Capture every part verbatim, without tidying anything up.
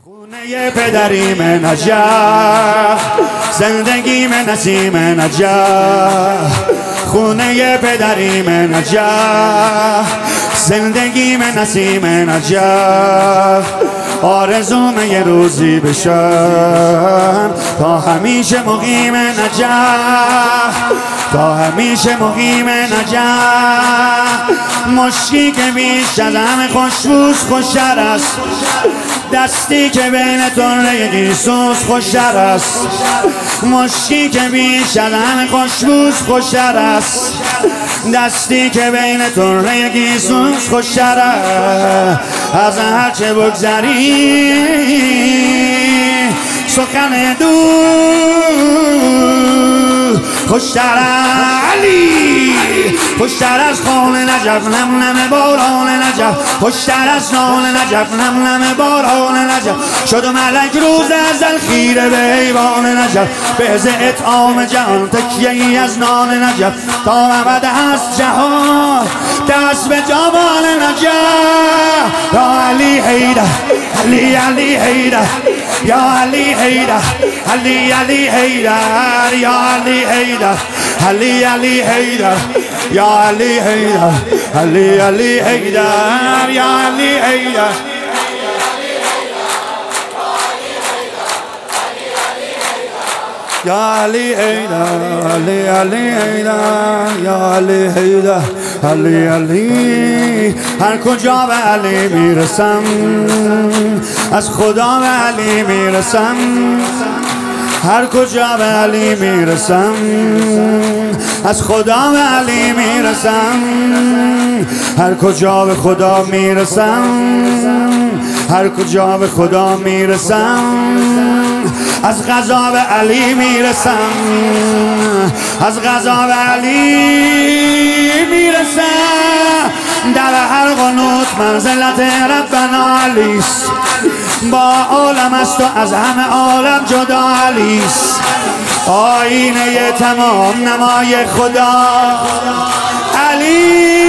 خونه پدریم نجف، زندگیم نسیم نجف. خونه پدریم نجف، زندگیم نسیم نجف. آرزوم یه روزی بشم تا همیشه مقیم نجف، تا همیشه مقیم نجف. مشکی که بیش از همه خوشبوس خوشتر است، دستی که بین طره گیسوس خوشتر است. مشکی که بیش از همه خوشبوس خوشتر است، دستی که بین طره گیسوس خوشتر است. از هرچه بگذری سخن دور خوشتر علی، خوشتر از خون نجف نم نم باران نجف، خوشتر از نان نجف نم نم باران نجف. شد ملک روز ازل خیره به حیوان نجف، به عز اطعام جهان تکیه ای از نان نجف. تا ابد هست جهان دست به جوان نجف. یا علی حیدر علی علی حیدر، یا علی حیدر علی علی حیدر، یا علی حیدر علی علی حیدر، یا علی حیدر علی علی حیدر، یا علی حیدر. یا علی حیدر علی علی حیدر، یا علی حیدر علی علی. هر کجا به علی میرسم از خدا به علی میرسم، هر کجا به علی میرسم از خدا به علی میرسم. هر کجا به خدا میرسم، هر کجا به خدا میرسم از غذا به علی میرسم، از غذا به علی میرسم. در هر قنوت منزلت ربنا علیست، با عالم است و از همه عالم جدا علیست. آینه تمام نمای خدا علی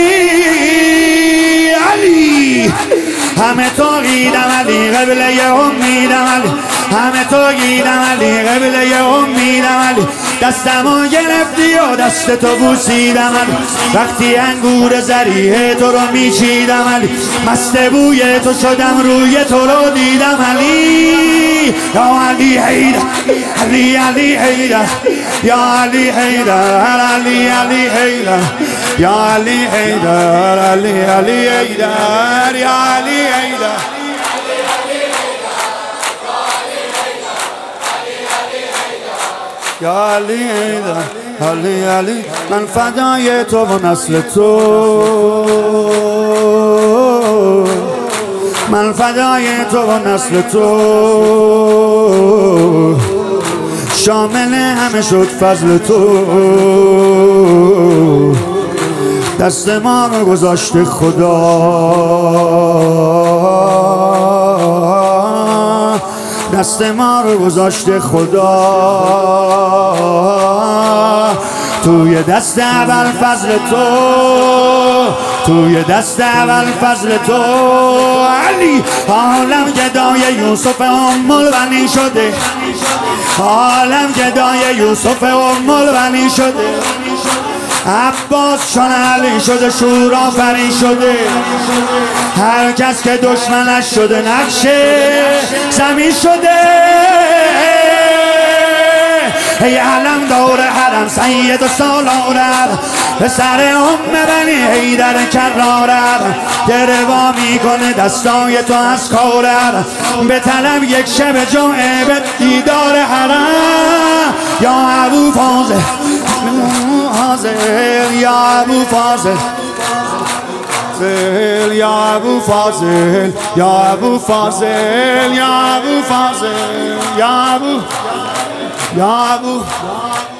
علی. همه توحیدم علی قبله امیدم علی، همه توحیدم علی قبله امیدم علی. دستمو گرفتی و دست تو بوسیدم علی، وقتی انگور زریح تو رو میچیدم علی. مست بوی تو شدم روی تو رو دیدم علی. یا علی حیدر علی علی حیدر، یا علی حیدر علی علی حیدر، یا علی حیدر علی علی حیدر، یا علی حیدر. یا علی حیدر علی علی. من فدای تو و نسل تو، من فدای تو و نسل تو. شامل همه شد فضل تو، دست ما رو گذاشته خدا، دست ما رو گذاشته خدا. توی دست اول فضل تو، توی دست اول فضل تو علی. عالم گدای یوسف ام البنین شده، عالم گدای یوسف ام البنین شده. عباس چون علی شده شور آفرین شده. هر کس که دشمنش شده نقشه زمین شده. ای علم دور حرم سید و سالارر، به سر ام بنی حیدر کرارر. گروا میکنه دستای تو از کارر، به طلب یک شب جمعه به دیدار حرم. یا ابو فاضل یا ابو فاضل، یا ابو فاضل، یا ابو فاضل، یا ابو فاضل، یا ابو، یا ابو